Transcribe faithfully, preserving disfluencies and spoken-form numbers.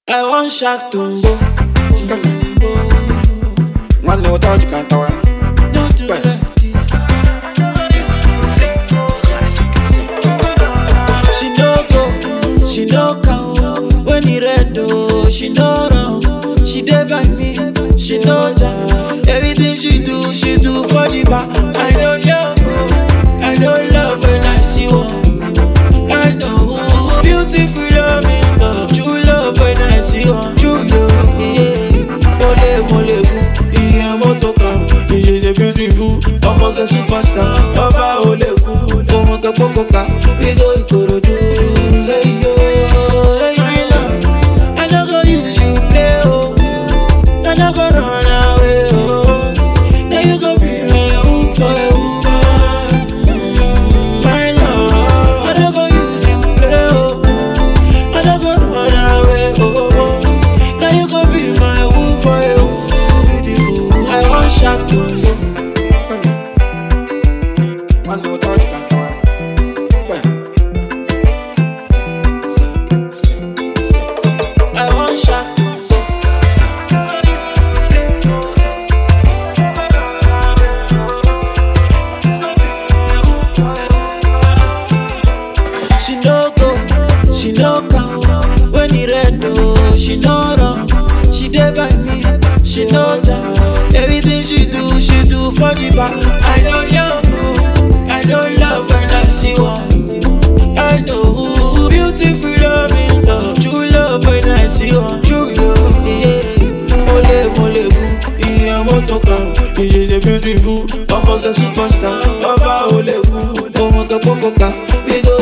I want Shaq Tumbo. One day without you can't tell me. Don't do Well. like this. She no go, she no come. When he red oh, she no run. She dey by me, she no jam. Everything she do, she do for the bar. I don't know, I don't love when I see one. I know, beautiful loving love, true love when I see one. True love, yeah. Mole mole gu, iye moto kan. She's a beautiful, ọmọ ke superstar. Baba ole gu, ọmọ ke pokoka. We go Ikorodu, hey yo, hey yo. I no go use you play oh, I no go run away oh. Now you go be my who for a woman, my love. I no go use you play oh, I no go run away oh. Now you go be my who for a woman, beautiful. I want Shaq Tumbo. One day without you can't tell me. Well. I want Shaq Tumbo. She no go, she no come. When he red oh, she no run. She dey by me, she no jam. Everything she do, she do for the bar. I don't know, I don't love when I see one. I know, beautiful loving love, true love when I see one. True love, yeah. Mole mole gu, iye moto kan. She's a beautiful, ọmọ ke superstar. Baba ole gu, ọmọ ke pokoka. We go